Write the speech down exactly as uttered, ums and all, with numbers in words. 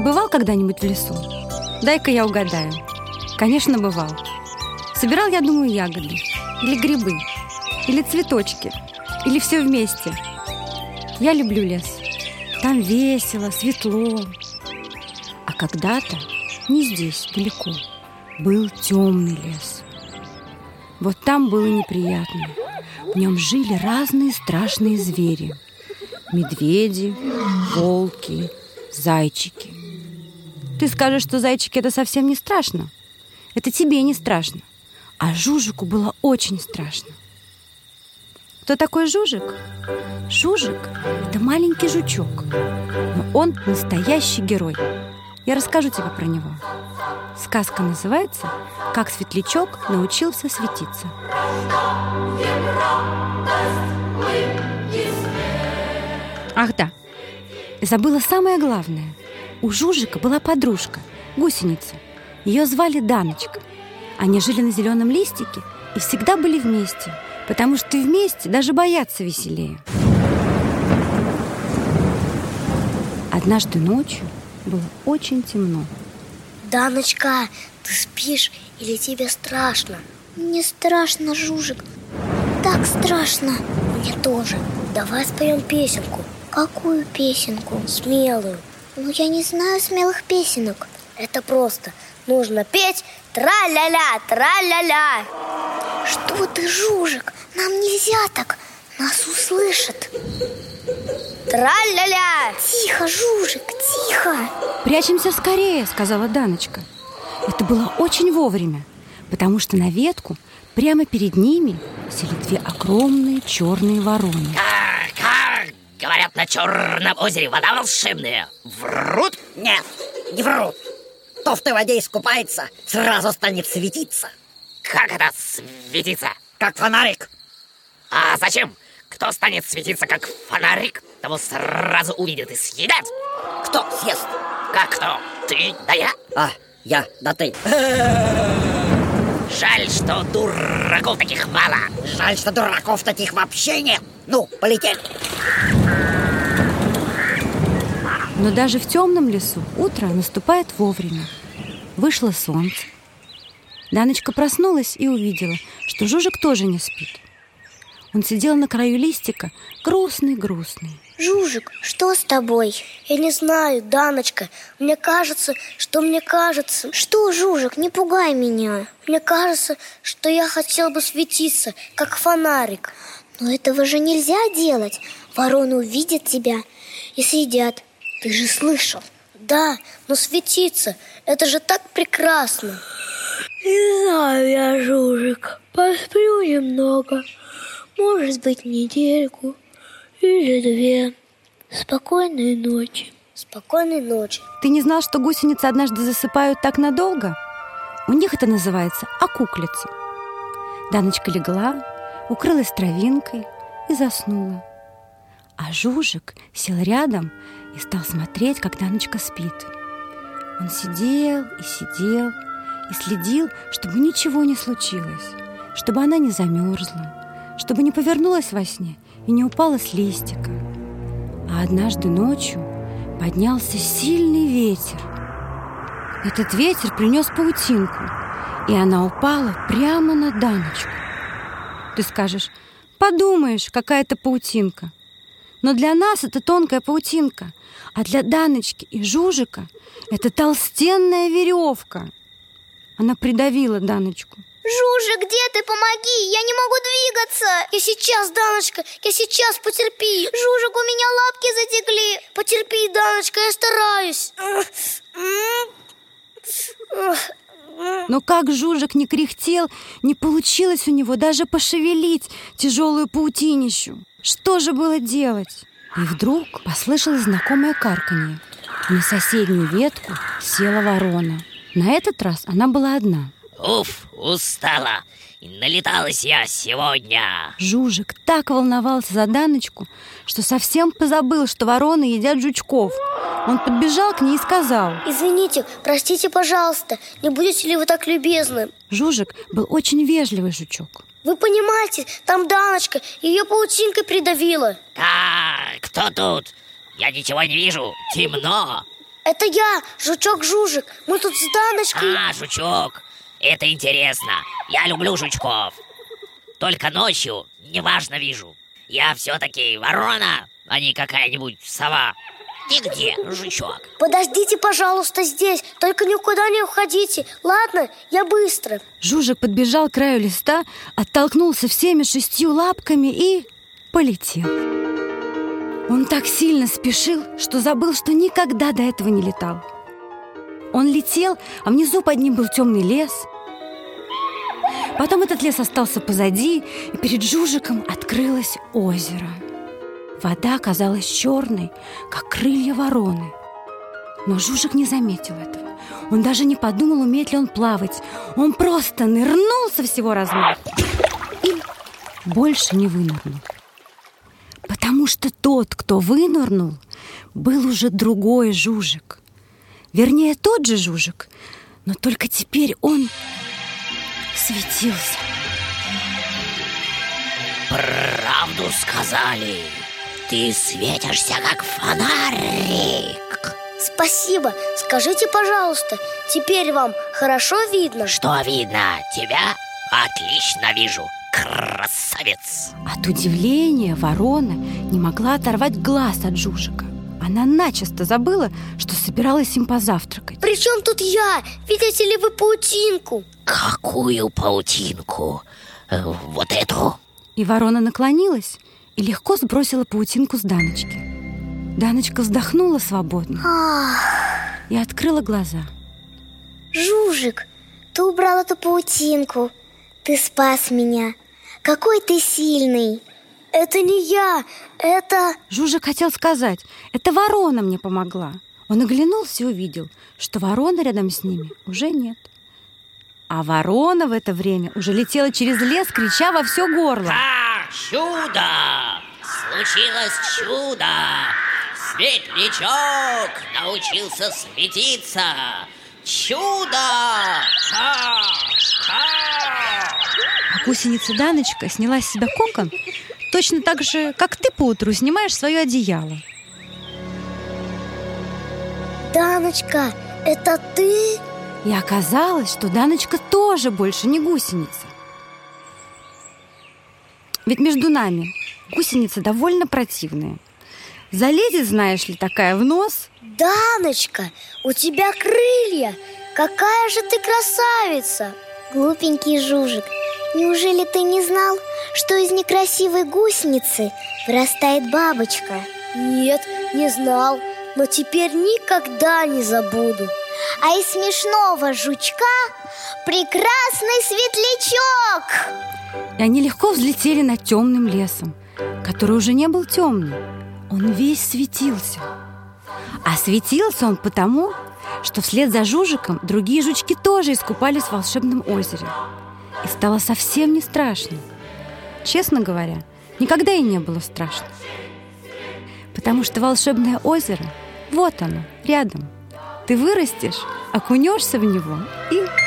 Ты бывал когда-нибудь в лесу? Дай-ка я угадаю. Конечно, бывал. Собирал, я думаю, ягоды. Или грибы. Или цветочки. Или все вместе. Я люблю лес. Там весело, светло. А когда-то, не здесь, далеко, был темный лес. Вот там было неприятно. В нем жили разные страшные звери. Медведи, волки, зайчики. Ты скажешь, что зайчики — это совсем не страшно. Это тебе не страшно. А Жужику было очень страшно. Кто такой Жужик? Жужик — это маленький жучок. Но он настоящий герой. Я расскажу тебе про него. Сказка называется «Как светлячок научился светиться». Ах да, забыла самое главное. У Жужика была подружка, гусеница. Ее звали Даночка. Они жили на зеленом листике и всегда были вместе, потому что вместе даже бояться веселее. Однажды ночью было очень темно. Даночка, ты спишь или тебе страшно? Мне страшно, Жужик. Так страшно. Мне тоже. Давай споем песенку. Какую песенку? Смелую. Ну, я не знаю смелых песенок. Это просто. Нужно петь тра-ля-ля, тра-ля-ля. Что ты, Жужик? Нам нельзя так. Нас услышат. Тра-ля-ля. Тихо, Жужик, тихо. Прячемся скорее, сказала Даночка. Это было очень вовремя, потому что на ветку прямо перед ними сели две огромные черные вороны. Кар-кар! Говорят, на Черном озере вода волшебная. Врут? Нет, не врут. Кто в той воде искупается, сразу станет светиться. Как это светиться? Как фонарик. А зачем? Кто станет светиться, как фонарик, того сразу увидят и съедят. Кто съест? Как кто? Ты да я? А, я да ты. Жаль, что дураков таких мало. Жаль, что дураков таких вообще нет. Ну, полетели. Но даже в темном лесу утро наступает вовремя. Вышло солнце. Даночка проснулась и увидела, что Жужик тоже не спит. Он сидел на краю листика, грустный-грустный. Жужик, что с тобой? Я не знаю, Даночка. Мне кажется, что мне кажется. Что, Жужик, не пугай меня. Мне кажется, что я хотел бы светиться, как фонарик. Но этого же нельзя делать. Вороны увидят тебя и съедят. Ты же слышал? Да, но светиться, это же так прекрасно. Не знаю я, Жужик. Посплю немного. Может быть, недельку или две. Спокойной ночи. Спокойной ночи. Ты не знал, что гусеницы однажды засыпают так надолго? У них это называется окуклица. Даночка легла, укрылась травинкой и заснула. А Жужик сел рядом и стал смотреть, как Даночка спит. Он сидел и сидел и следил, чтобы ничего не случилось, чтобы она не замерзла, чтобы не повернулась во сне и не упала с листика. А однажды ночью поднялся сильный ветер. Этот ветер принес паутинку, и она упала прямо на Даночку. Ты скажешь: подумаешь, какая-то паутинка. Но для нас это тонкая паутинка, а для Даночки и Жужика это толстенная веревка. Она придавила Даночку. Жужик, где ты? Помоги! Я не могу двигаться! Я сейчас, Даночка, я сейчас, потерпи! Жужик, у меня лапки затекли! Потерпи, Даночка, я стараюсь! Но как Жужик не кряхтел, не получилось у него даже пошевелить тяжелую паутинищу. Что же было делать? И вдруг послышалось знакомое карканье. На соседнюю ветку села ворона. На этот раз она была одна. Уф, устала. И налеталась я сегодня. Жужик так волновался за Даночку, что совсем позабыл, что вороны едят жучков. Он подбежал к ней и сказал: извините, простите, пожалуйста, не будете ли вы так любезны? Жужик был очень вежливый жучок. Вы понимаете, там Даночка, ее паутинкой придавила. А, кто тут? Я ничего не вижу, темно. Это я, жучок Жужик. Мы тут с Даночкой. А, жучок, это интересно. Я люблю жучков. Только ночью неважно вижу. Я все-таки ворона, а не какая-нибудь сова. Ты где, жучок? Подождите, пожалуйста, здесь. Только никуда не уходите. Ладно, я быстро. Жужик подбежал к краю листа, оттолкнулся всеми шестью лапками и полетел. Он так сильно спешил, что забыл, что никогда до этого не летал. Он летел, а внизу под ним был темный лес. Потом этот лес остался позади, и перед Жужиком открылось озеро. Вода казалась черной, как крылья вороны. Но Жужик не заметил этого. Он даже не подумал, умеет ли он плавать. Он просто нырнул со всего размаха и больше не вынырнул. Потому что тот, кто вынырнул, был уже другой Жужик. Вернее, тот же Жужик, но только теперь он светился. Правду сказали. Ты светишься, как фонарик. Спасибо. Скажите, пожалуйста, теперь вам хорошо видно? Что видно? Тебя отлично вижу, красавец. От удивления ворона не могла оторвать глаз от Жужика. Она начисто забыла, что собиралась им позавтракать. При чем тут я? Видите ли вы паутинку? Какую паутинку? Э, Вот эту? И ворона наклонилась и легко сбросила паутинку с Даночки. Даночка вздохнула свободно Ах, и открыла глаза. Жужик, ты убрал эту паутинку. Ты спас меня. Какой ты сильный. Это не я, это... Жужик хотел сказать: это ворона мне помогла. Он оглянулся и увидел, что вороны рядом с ними уже нет. А ворона в это время уже летела через лес, крича во все горло: А, чудо! Случилось чудо! Светлячок научился светиться! Чудо! Ха! Ха! А гусеница Даночка сняла с себя кокон точно так же, как ты поутру снимаешь свое одеяло. Даночка, это ты? И оказалось, что Даночка тоже больше не гусеница. Ведь между нами гусеница довольно противная. Залезет, знаешь ли, такая в нос. Даночка, у тебя крылья. Какая же ты красавица. Глупенький Жужик, неужели ты не знал, что из некрасивой гусеницы вырастает бабочка? Нет, не знал, но теперь никогда не забуду. А из смешного жучка прекрасный светлячок. И они легко взлетели над темным лесом, который уже не был темным. Он весь светился. А светился он потому, что вслед за Жужиком другие жучки тоже искупались в волшебном озере. И стало совсем не страшно. Честно говоря, никогда и не было страшно. Потому что волшебное озеро, вот оно, рядом. Ты вырастешь, окунешься в него и